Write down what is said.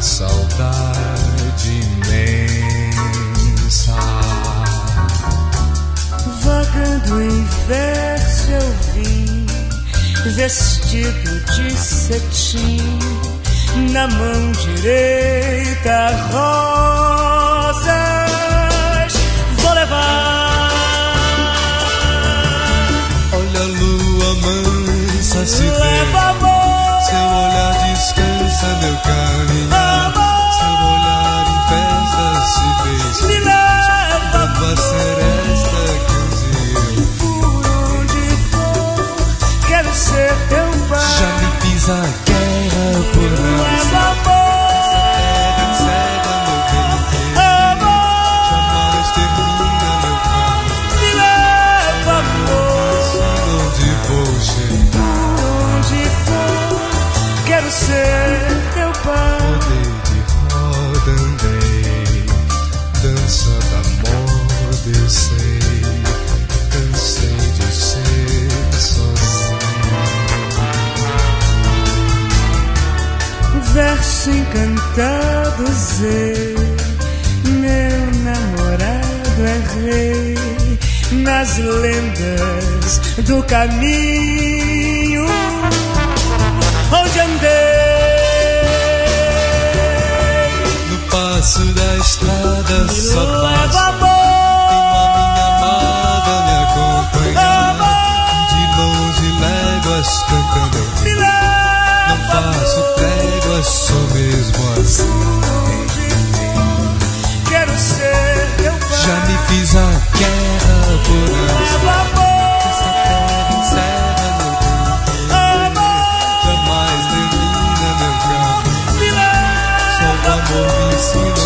saudade imensa. Vagando em verso eu vim, vestido de cetim, na mão direita rosas vou levar. Olha a lua mansa se leva vê, amor, seu olhar descansa meu caminhar, amor, seu olhar em festa se fez me leva dando a seresta que um dia eu por onde for, quero ser teu pai. já me fiz a guerra por leva não amor, cega meu bem, amor, jamais termina meu caminho. me leva amor, Onde vou chegar, onde for, quero ser teu pai. rodei de roda, andei, dança da moda eu sei, cansei de ser sozinho. Verso encantado Zé, meu namorado é rei nas lendas do caminho onde andei. No passo da estrada Me só leva passo, amor, tenho a minha amada me acompanhar, de longe léguas cantando eu me vim. leva Não faço tréguas, sou mesmo assim. quero ser teu pai. Já me fiz a guerra por Leva essa amor, terra encerra meu tempo, amor, jamais termina meu caminho. me Só o leva amor me ensina